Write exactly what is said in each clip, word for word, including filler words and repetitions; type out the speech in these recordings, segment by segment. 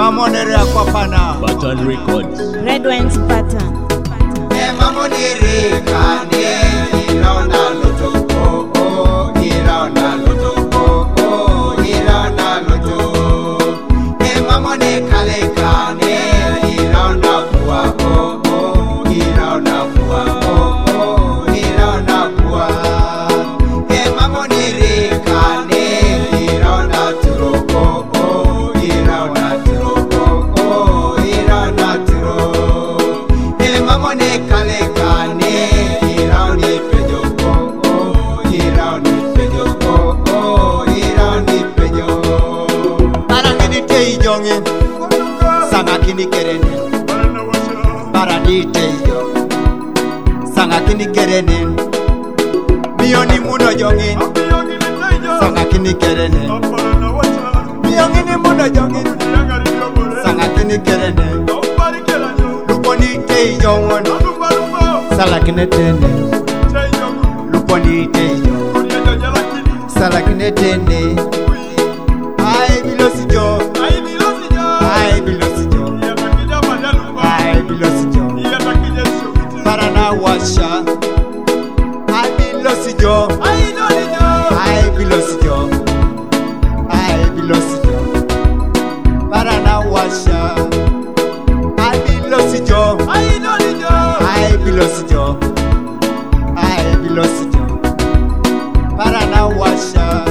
Mamonere kwa pana Button Records. Red Wings Pattern. E mamonere kane iraona loto oh oh iraona loto oh oh iraona loto. E mamone kale kane iraona kuwa oh oh iraona kuwa oh oh iraona kuwa. E mamonere kane iraona turo oh oh iraona turo oh oh iraona turo. E mamone kale kane iraoni pejo oh oh iraoni pejo oh oh iraoni pejo. Barangini te jonge sanga kini kerene. Barandi te jo sanga kini kerene. Mioni muno jonge sanga kini kerene. Mioni ni muno jonge sanga kini kerene. Luponi te jonge sala kini tene. Luponi te jonge sala kini tene. Ai bilosi jo ai bilosi jo ai bilosi jo Barana washa ai bilosi jo ai bilosi jo ai bilosi jo Barana washa ai bilosi jo ai bilosi jo ai bilosi jo Barana washa.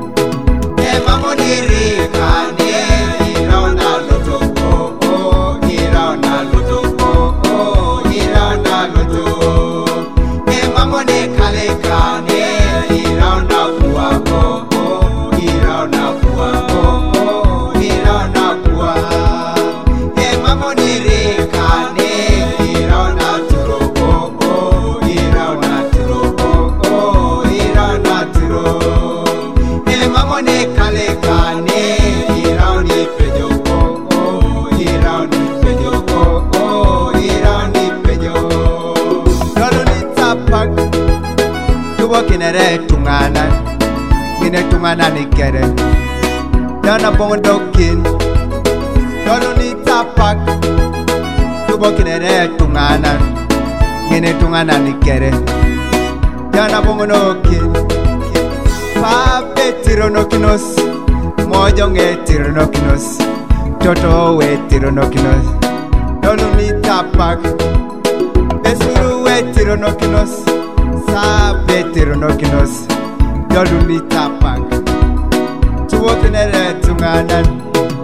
E mamonere kane iraona loto oh oh iraona loto oh oh iraona loto. E mamone kale kane iraona kuwa oh oh iraona kuwa oh oh iraona kuwa. E mamonere kane iraona turo oh oh iraona turo oh oh iraona turo. E mamone kale kane iraoni pejo oh oh iraoni pejo oh oh iraoni pejo. Dolo ni tapak tuwa kinere tungana kine tungana ni kere dana bongo dokin. Dolo ni tapak tuwa kinere tungana kine tungana ni kere dana bongo dokin. Pape tironokinos, mojonge tironokinos, toto we tironokinos, doluni tapak, besuru we tironokinos, sabe tironokinos, doluni tapak, tuwokinere tunganan.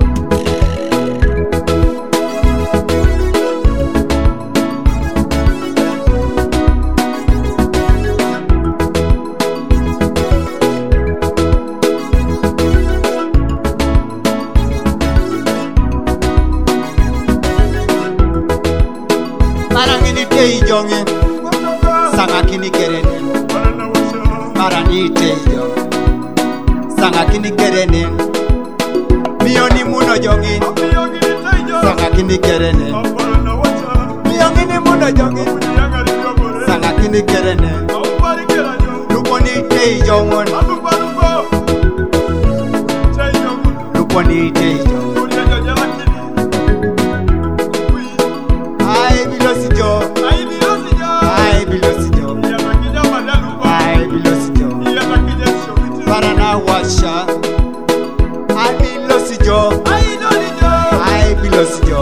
Barangini te jonge sanga kini kerene. Barani te jo sanga kini kerene. Mioni muno jonge sanga kini kerene. Mioni ni muno jonge sanga kini kerene. Luponi te jonge luponi te jonge ai bilosi jo ai bilosi jo ai bilosi jo Barana washa ai bilosi jo ai bilosi jo